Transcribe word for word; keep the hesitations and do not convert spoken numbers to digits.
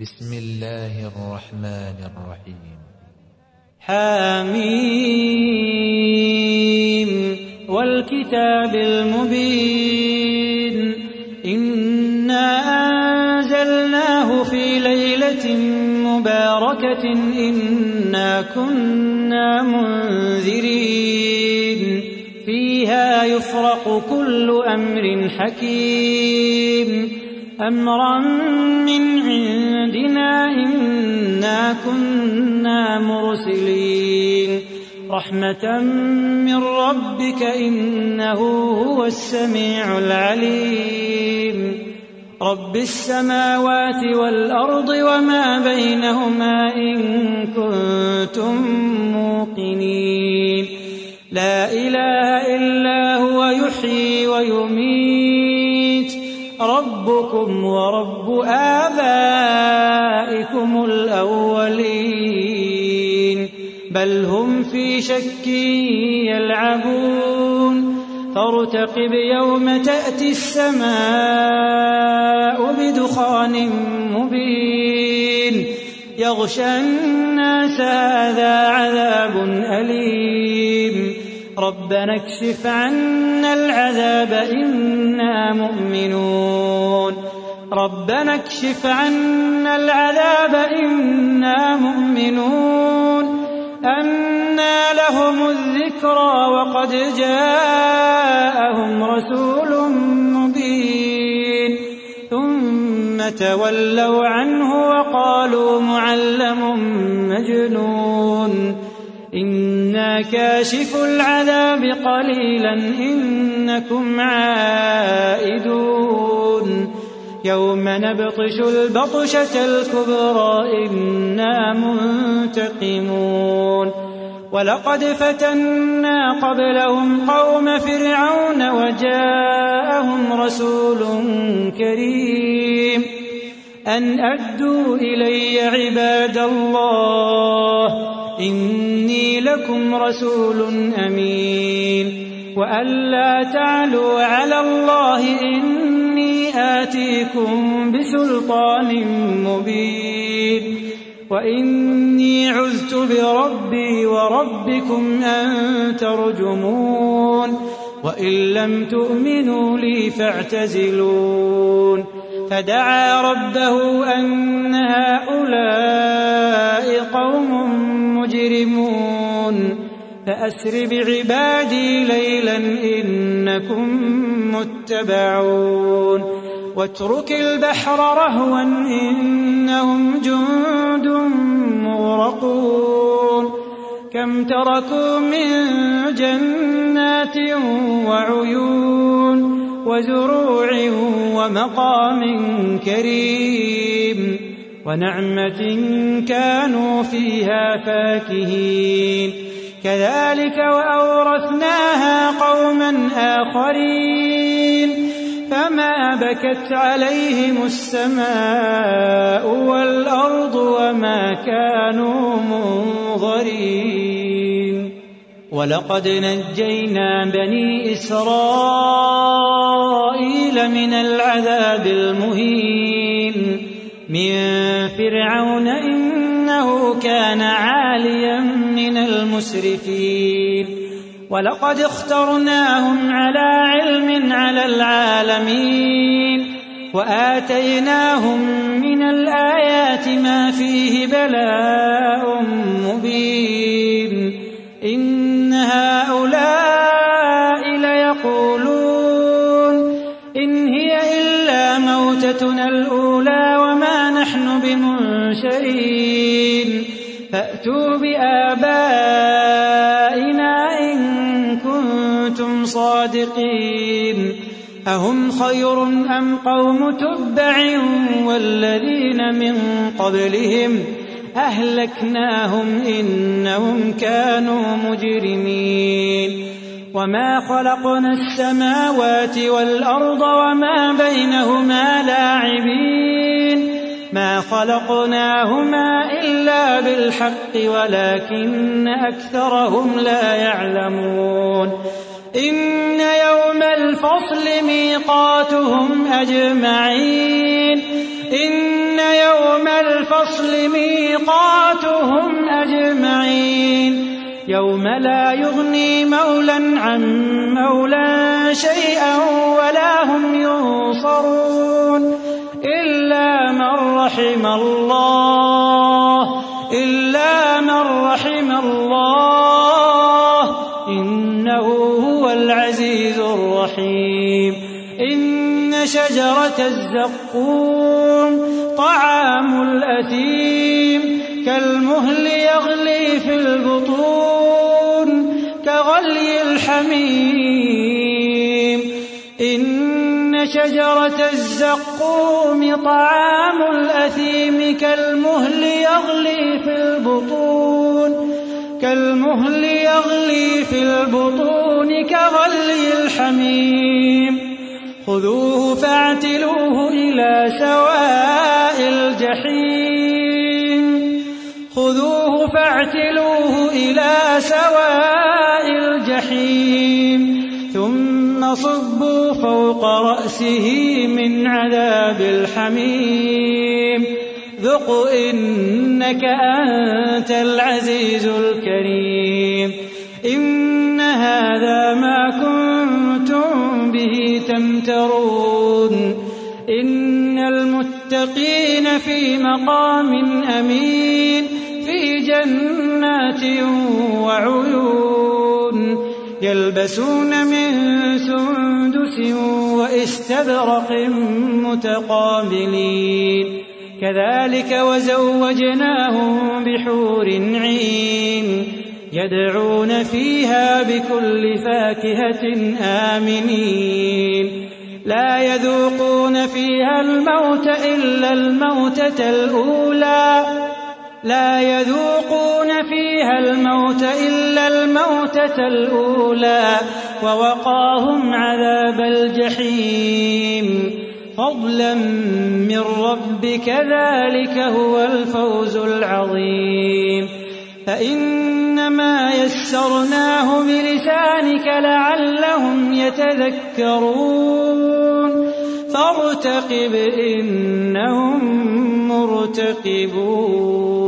بسم الله الرحمن الرحيم. حميم والكتاب المبين إنا أنزلناه في ليلة مباركة إنا كنا منذرين فيها يفرق كل أمر حكيم أمرا من عندنا إنا كنا مرسلين رحمة من ربك إنه هو السميع العليم رب السماوات والأرض وما بينهما إن كنتم موقنين لا إله إلا هو يحيي ويميت ربكم ورب آبائكم الأولين بل هم في شك يلعبون فارتقب يوم تأتي السماء بدخان مبين يغشى الناس هذا عذاب أليم ربنا اكشف عنا العذاب إنا مؤمنون ربنا اكشف عنا العذاب إنا مؤمنون أنى لهم الذكرى وقد جاءهم رسول مبين ثم تولوا عنه وقالوا معلم مجنون إنا كاشف العذاب قليلا إنكم عائدون يوم نبطش البطشة الكبرى إنا منتقمون ولقد فتنا قبلهم قوم فرعون وجاءهم رسول كريم أن أدوا إلي عباد الله إني لكم رسول أمين وأن لا تعلوا على الله إني آتيكم بسلطان مبين وإني عذت بربي وربكم أن ترجمون وإن لم تؤمنوا لي فاعتزلون فدعا ربه أن هؤلاء قوم مجرمون فأسر بعبادي ليلا إنكم متبعون واترك البحر رهوا إنهم جند مغرقون كم تركوا من جنات وعيون وزروع ومقام كريم ونعمة كانوا فيها فاكهين كذلك وأورثناها قوما آخرين فما بكت عليهم السماء والأرض وما كانوا منظرين ولقد نجينا بني إسرائيل من العذاب المهين من فرعون إنه كان عاليا من المسرفين ولقد اخترناهم على علم على العالمين وآتيناهم من الآيات ما فيه بلاء مبين إن هؤلاء ليقولون إن هي إلا موتتنا الأولى وما نحن بمنشرين فأتوا بآبائنا إن كنتم صادقين أهم خير أم قوم تبع والذين من قبلهم أهلكناهم إنهم كانوا مجرمين وما خلقنا السماوات والأرض وما بينهما لاعبين ما خلقناهما إلا بالحق ولكن أكثرهم لا يعلمون إن يوم الفصل ميقاتهم أجمعين إن يوم الفصل الفصل ميقاتهم أجمعين يوم لا يغني مولى عن مولى شيئا ولا هم ينصرون إلا من رحم الله إلا من رحم الله إنه هو العزيز الرحيم إن شجرة الزقوم طعام الأثيم كالمهل يغلي في البطون كغلي الحميم إن شجرة الزقوم طعام الأثيم كالمهل يغلي في البطون كالمهل يغلي في البطون كغلي الحميم خذوه فاعتلوه إلى سواء الجحيم خذوه فاعتلوه إلى سواء الجحيم ثم صبوا فوق رأسه من عذاب الحميم ذق إنك أنت العزيز الكريم إن هذا ما كنتم به تمترون إن المتقين في مقام أمين في جنات وعيون يلبسون من سندس واستبرق متقابلين كذلك وزوجناهم بحور عين يدعون فيها بكل فاكهة آمنين لا يذوقون فيها الموت إلا الموتة الأولى لا يذوقون فيها الموت إلا الموتة الأولى ووقاهم عذاب الجحيم فضلا من ربك ذلك هو الفوز العظيم فإنما يسرناه بلسانك لعلهم يتذكرون فارتقب إنهم مرتقبون